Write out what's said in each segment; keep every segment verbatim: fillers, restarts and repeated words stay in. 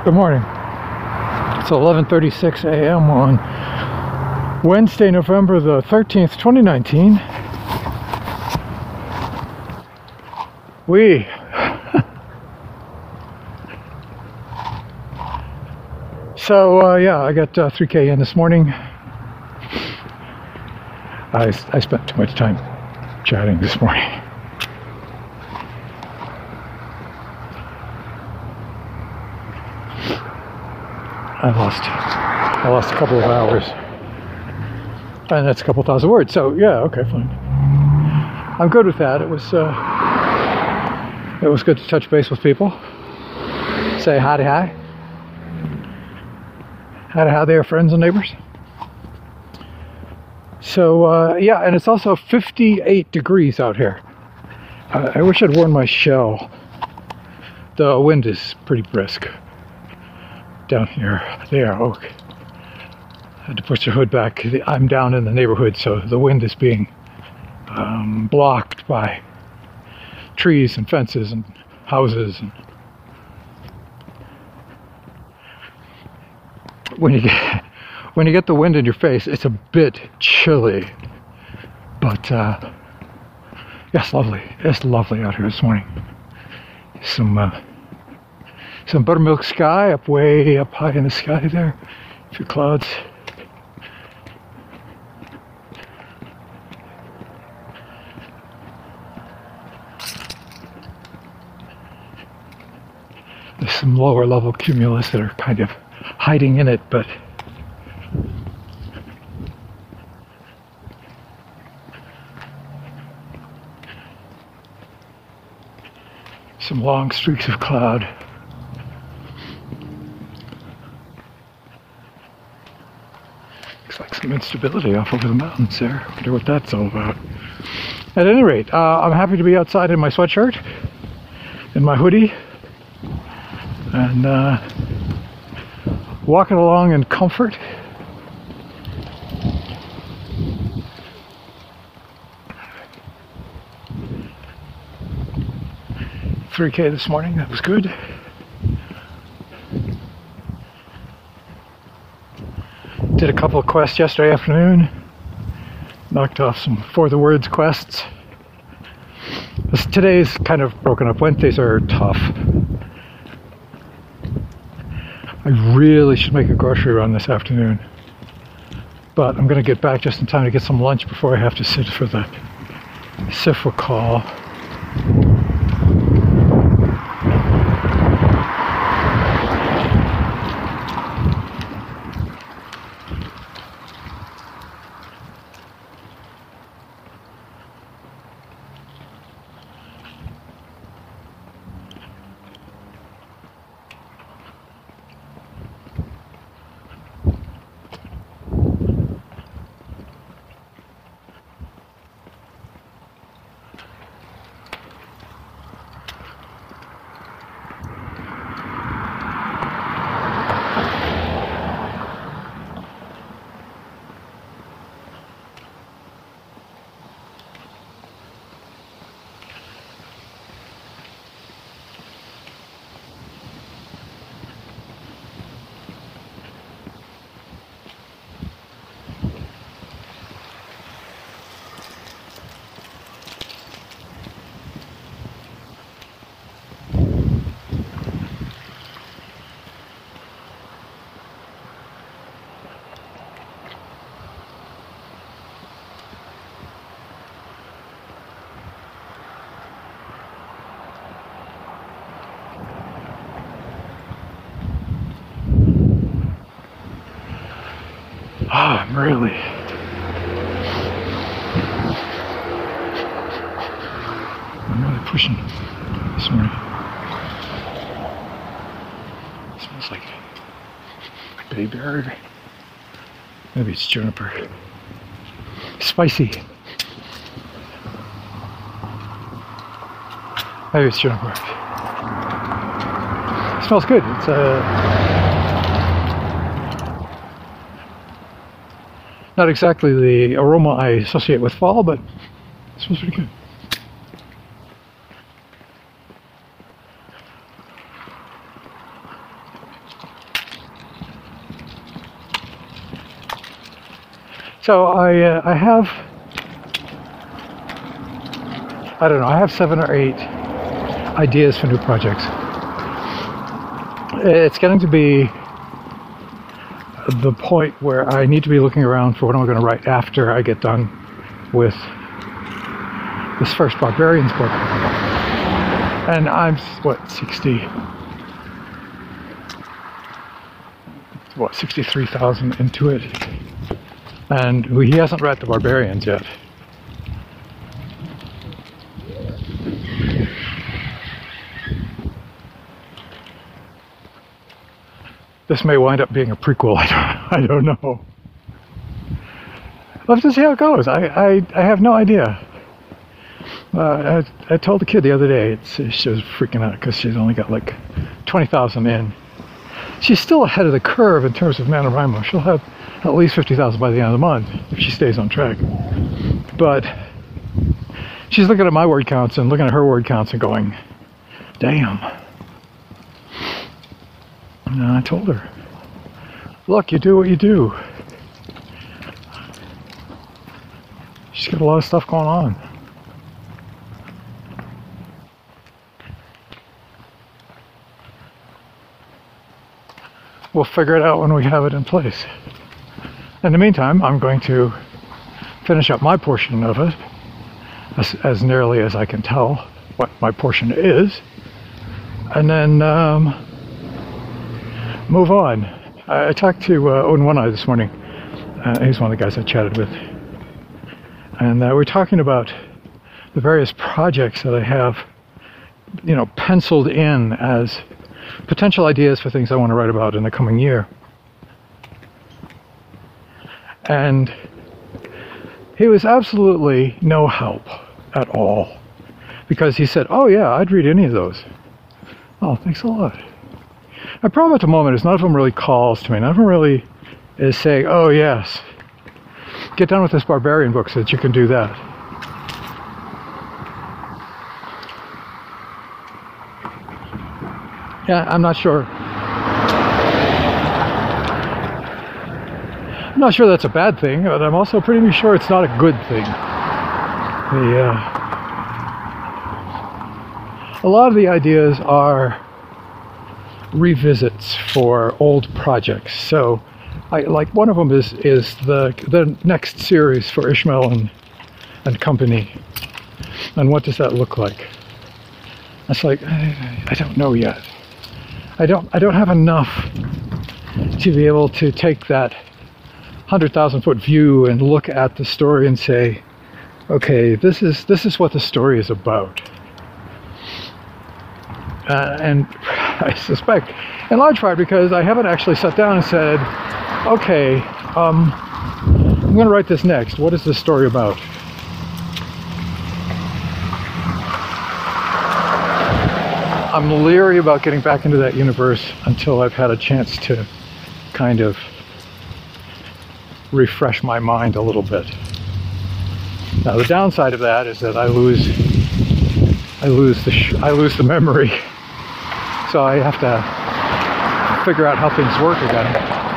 Good morning. It's eleven thirty-six a m on Wednesday, November the thirteenth, twenty nineteen. We so uh, yeah, I got uh, three K in this morning. I, I spent too much time chatting this morning. I lost I lost a couple of hours, and that's a couple thousand words. So yeah, okay, fine. I'm good with that. It was uh, it was good to touch base with people. Say howdy hi. Howdy hi there, friends and neighbors. So uh, yeah, and it's also fifty-eight degrees out here. Uh, I wish I'd worn my shell. The wind is pretty brisk down here. There, okay. I had to push the hood back. I'm down in the neighborhood, so the wind is being um, blocked by trees and fences and houses. And when you get when you get the wind in your face, it's a bit chilly, but uh, yeah, it's lovely. It's lovely out here this morning. Some. Uh, Some buttermilk sky up way up high in the sky there. A few clouds. There's some lower level cumulus that are kind of hiding in it, but some long streaks of cloud. Like some instability off over the mountains there. I wonder what that's all about. At any rate, uh, I'm happy to be outside in my sweatshirt, in my hoodie, and uh, walking along in comfort. three K this morning, that was good. Did a couple of quests yesterday afternoon. Knocked off some For the Words quests. Today's kind of broken up. Wednesdays are tough. I really should make a grocery run this afternoon, but I'm going to get back just in time to get some lunch before I have to sit for the S I F W call. Ah, I'm really I'm really pushing this morning. It smells like bayberry. Maybe it's juniper. Spicy. Maybe it's juniper. It smells good. It's a uh, not exactly the aroma I associate with fall, but it smells pretty good. So I uh, I have I don't know I have seven or eight ideas for new projects. It's getting to be the point where I need to be looking around for what I'm going to write after I get done with this first Barbarians book. And I'm what sixty what sixty-three thousand into it, and he hasn't read the Barbarians yet. This may wind up being a prequel. I don't, I don't know. We'll have to see how it goes. I, I, I have no idea. Uh, I, I told the kid the other day, it's, she was freaking out because she's only got like twenty thousand in. She's still ahead of the curve in terms of NaNoWriMo. She'll have at least fifty thousand by the end of the month if she stays on track. But she's looking at my word counts and looking at her word counts and going, damn. And I told her, look, you do what you do. She's got a lot of stuff going on. We'll figure it out when we have it in place. In the meantime, I'm going to finish up my portion of it, as, as nearly as I can tell what my portion is, and then um, move on. I, I talked to uh, Owen One Eye this morning. Uh, he's one of the guys I chatted with. And uh, we're talking about the various projects that I have, you know, penciled in as potential ideas for things I want to write about in the coming year. And he was absolutely no help at all, because he said, oh yeah, I'd read any of those. Oh, thanks a lot. My problem at the moment is none of them really calls to me. None of them really is saying, oh yes, get done with this Barbarian book so that you can do that. Yeah, I'm not sure. I'm not sure that's a bad thing, but I'm also pretty sure it's not a good thing. The, uh, a lot of the ideas are revisits for old projects. So, I, like one of them is is the the next series for Ishmael and and company. And what does that look like? It's like I, I don't know yet. I don't I don't have enough to be able to take that hundred thousand foot view and look at the story and say, okay, this is this is what the story is about. Uh, and I suspect, in large part, because I haven't actually sat down and said, okay, um, I'm going to write this next. What is this story about? I'm leery about getting back into that universe until I've had a chance to kind of refresh my mind a little bit. Now, the downside of that is that I lose, I lose the, sh I lose the memory. So I have to figure out how things work again.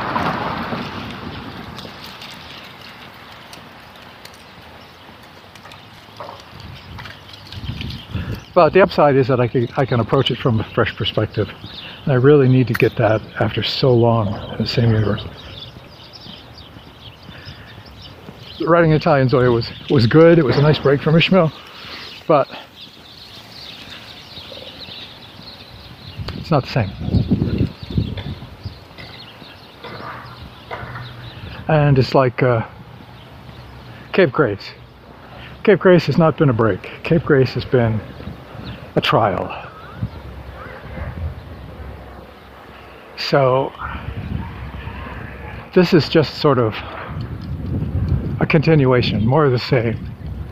But the upside is that I can, I can approach it from a fresh perspective. And I really need to get that after so long in the same universe. Writing Italian Zoya was, was good. It was a nice break from Ishmael. But it's not the same. And it's like uh, Cape Grace. Cape Grace has not been a break. Cape Grace has been a trial. So this is just sort of a continuation, more of the same.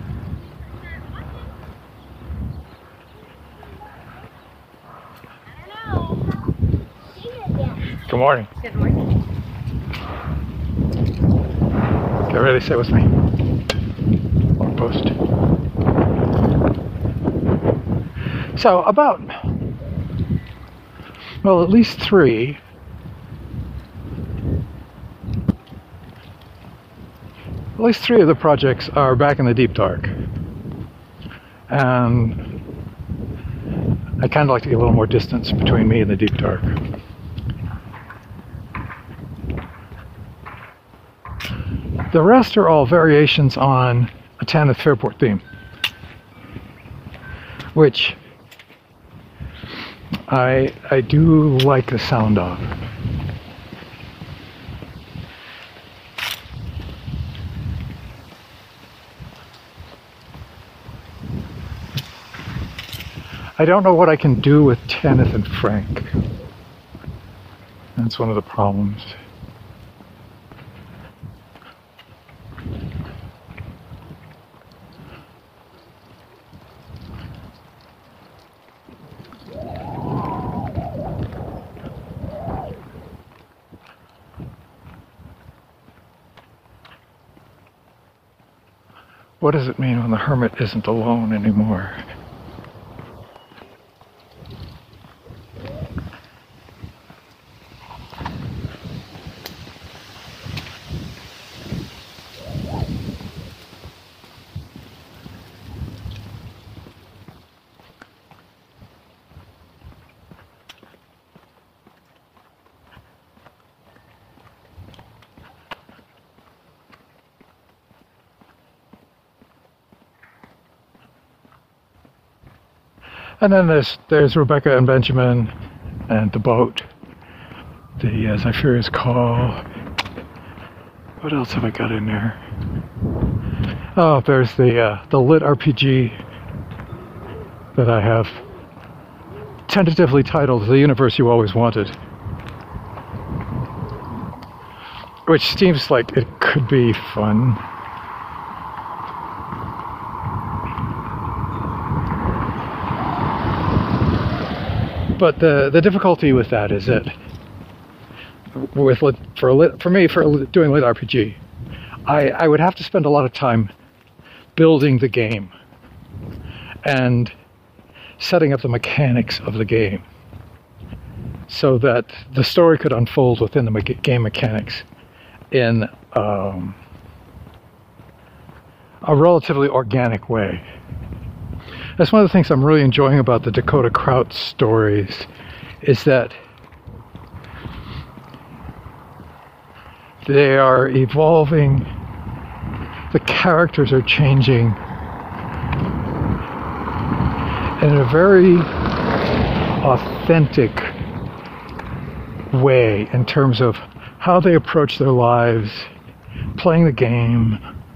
Good morning. Good morning. Get ready, sit with me. Long post. So about, well, at least three at least three of the projects are back in the deep dark. And I kind of like to get a little more distance between me and the deep dark. The rest are all variations on a Tanith Fairport theme, which I I do like the sound of. I don't know what I can do with Tanith and Frank. That's one of the problems. What does it mean when the hermit isn't alone anymore? And then there's there's Rebecca and Benjamin and the boat, the uh, Zyphiria's Call. What else have I got in there? Oh, there's the uh, the lit R P G that I have tentatively titled "The Universe You Always Wanted," which seems like it could be fun. But the the difficulty with that is that with lit, for lit, for me for lit, doing lit R P G, I I would have to spend a lot of time building the game and setting up the mechanics of the game so that the story could unfold within the me- game mechanics in um, a relatively organic way. That's one of the things I'm really enjoying about the Dakota Kraut stories, is that they are evolving, the characters are changing in a very authentic way in terms of how they approach their lives, playing the game.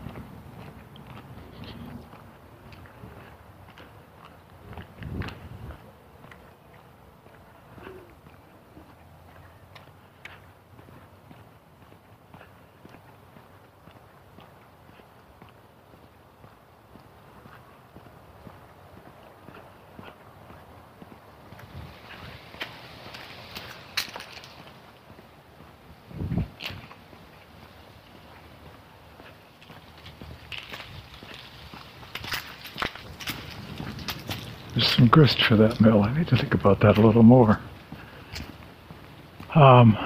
There's some grist for that mill. I need to think about that a little more. Um,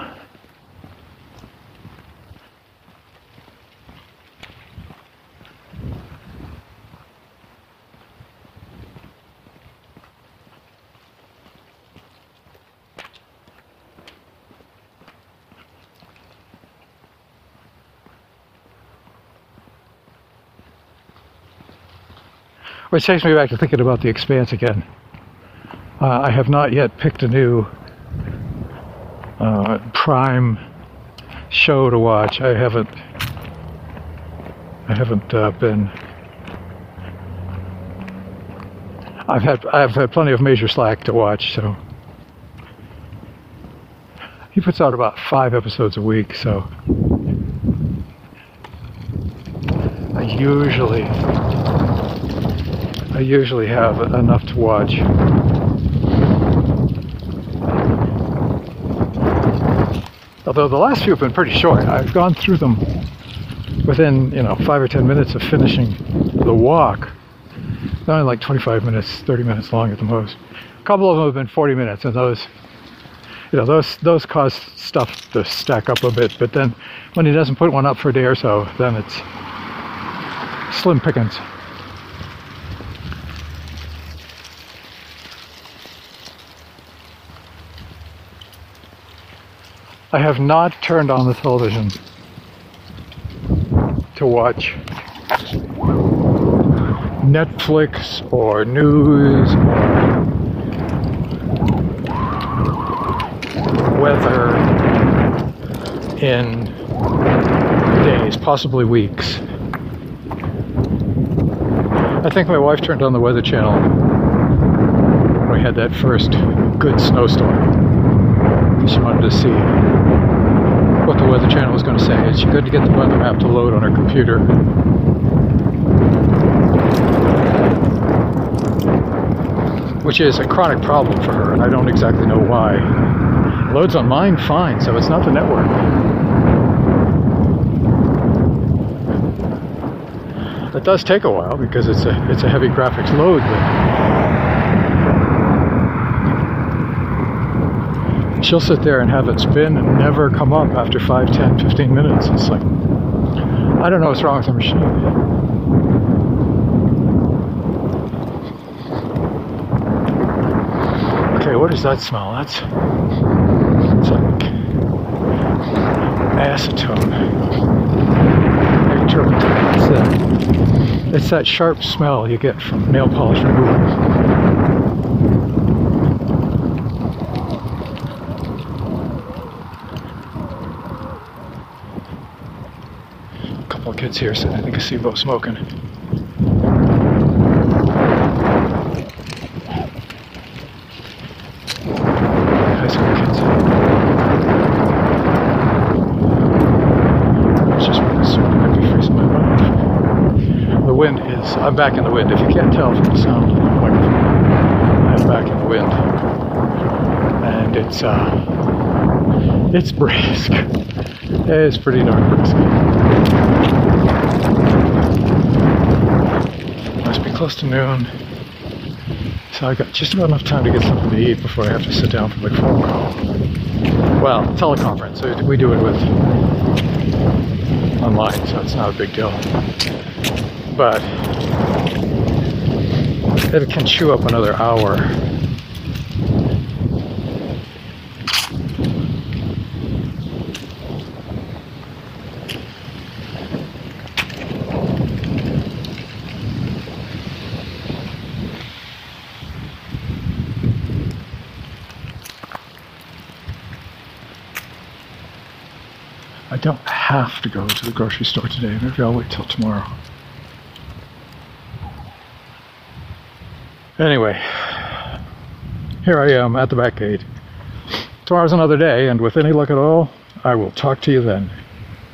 Which takes me back to thinking about The Expanse again. Uh, I have not yet picked a new uh, Prime show to watch. I haven't. I haven't uh, been. I've had I've had plenty of Major Slack to watch, so he puts out about five episodes a week. So I usually. I usually have enough to watch. Although the last few have been pretty short. I've gone through them within, you know, five or ten minutes of finishing The Walk. They're only like twenty-five minutes, thirty minutes long at the most. A couple of them have been forty minutes, and those, you know, those those cause stuff to stack up a bit. But then when he doesn't put one up for a day or so, then it's slim pickings. I have not turned on the television to watch Netflix or news or weather in days, possibly weeks. I think my wife turned on the Weather Channel when we had that first good snowstorm. She wanted to see what the Weather Channel was going to say. And she couldn't get the weather map to load on her computer. Which is a chronic problem for her, and I don't exactly know why. It loads on mine fine, so it's not the network. It does take a while because it's a it's a heavy graphics load, but she'll sit there and have it spin and never come up after five, ten, fifteen minutes. It's like, I don't know what's wrong with the machine. Okay, what does that smell? That's it's like acetone. Turpentine. It's that, it's that sharp smell you get from nail polish removal. A couple of kids here sitting in the gazebo smoking. High school kids. It's just really super. The wind is, I'm back in the wind. If you can't tell from the sound of the microphone, I'm back in the wind. And it's, uh, it's brisk. It's pretty darn brisk. Must be close to noon. So I got just about enough time to get something to eat before I have to sit down for my phone call. Well, teleconference. So we do it with online, so it's not a big deal. But it can chew up another hour. I don't have to go to the grocery store today. Maybe I'll wait till tomorrow. Anyway, here I am at the back gate. Tomorrow's another day, and with any luck at all, I will talk to you then.